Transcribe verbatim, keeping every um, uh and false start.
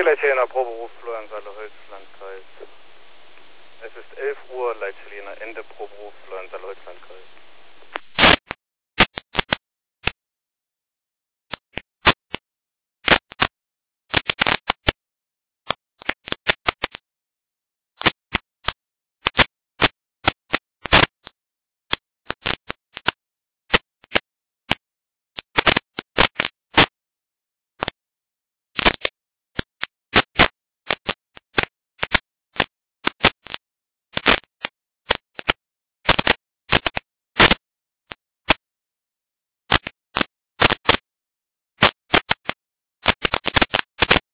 Leithelena, Proberuf Florian Saale-Holz, Landkreis. Es ist elf Uhr, Leithelena, Ende Proberuf Florian Saale-Holz, Landkreis.